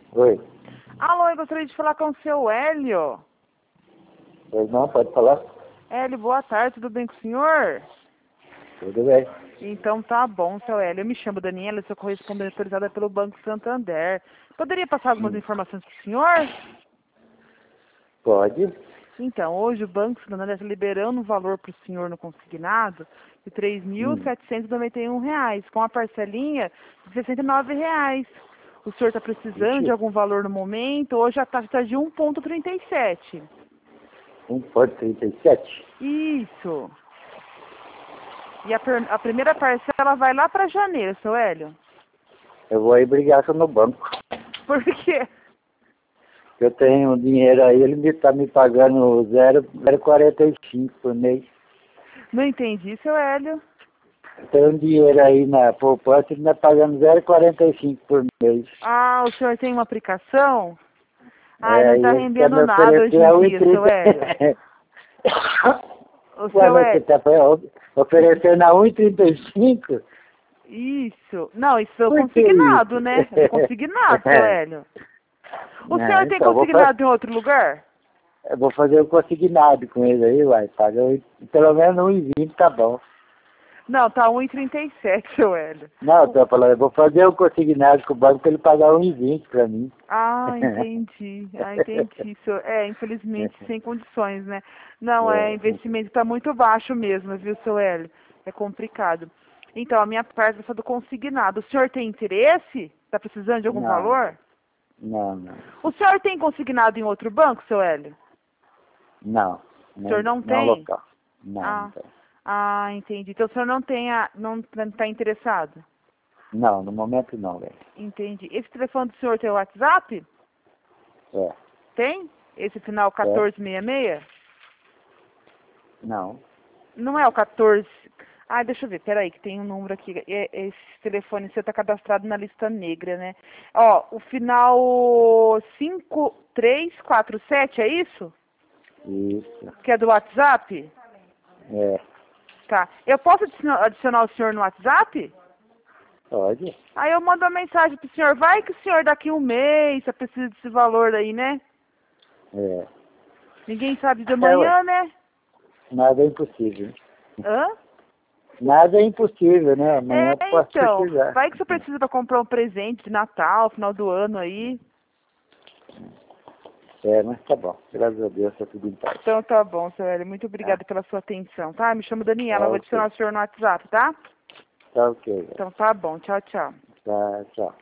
Oi. Alô, eu gostaria de falar com o seu Hélio. Pois não, pode falar? Hélio, boa tarde, tudo bem com o senhor? Tudo bem. Então tá bom, seu Hélio. Eu me chamo Daniela, sou correspondente autorizada pelo Banco Santander. Poderia passar algumas informações para o senhor? Pode? Então, hoje o Banco Santander está liberando um valor para o senhor no consignado de R$ 3.791, com a parcelinha de R$ 69. O senhor está precisando Ixi. de algum valor no momento? Hoje a taxa está de 1,37. 1,37? Isso. E a primeira parcela vai lá para janeiro, seu Hélio. Eu vou aí brigar com o meu banco. Por quê? Eu tenho um dinheiro aí, ele está me pagando 0,45 por mês. Não entendi, seu Hélio. Eu tenho um dinheiro aí na poupança, ele está pagando 0,45 por mês. Ah, o senhor tem uma aplicação? Ai, não E está ele quer me rendendo nada hoje oferecer em a dia, seu 1,30. Hélio. O Ué, seu mas você Hélio. está oferecendo a 1,35? Isso. Não, isso é o Por que consignado, isso? né? É consignado, seu Hélio. O senhor tem Então, consignado em outro lugar? eu vou fazer o consignado com ele aí, vai. Paga pelo menos 1,20, tá bom. Não, tá 1,37, seu Hélio. Não, tô falando, eu vou fazer o consignado com o banco para ele pagar 1,20 pra mim. Ah, entendi. Ah, entendi. Infelizmente, sem condições, né? Não, investimento está muito baixo mesmo, viu, seu Hélio? É complicado. Então, a minha parte é só do consignado. O senhor tem interesse? Está precisando de algum Não, valor? não. O senhor tem consignado em outro banco, seu Hélio? Não. O senhor não Não tem? local. Não tem. Ah, entendi. Então o senhor não está interessado? Não, no momento não, velho. Entendi. Esse telefone do senhor tem o WhatsApp? É. Tem? Esse final 1466? Não. Não é o 14. Ah, deixa eu ver, peraí, que tem um número aqui. Esse telefone seu está cadastrado na lista negra, né? Ó, o final 5347, é isso? Isso. Que é do WhatsApp? É. Tá. Eu posso adicionar o senhor no WhatsApp? Pode. Aí eu mando uma mensagem pro senhor. Vai que o senhor daqui um mês, você precisa desse valor aí, né? É. Ninguém sabe de Ué. amanhã, né? Nada é impossível. Hã? Nada é impossível, né? Amanhã eu posso Então. precisar. Vai que você precisa pra comprar um presente de Natal, final do ano aí. É, mas tá bom. Graças a Deus tá tudo em paz. Então tá bom, seu Hélio. Muito obrigada pela sua atenção, tá? Me chamo Daniela, Tá vou ok. adicionar o senhor no WhatsApp, tá? Tá ok, velho. Então tá bom. Tchau, tchau. Tá, tchau.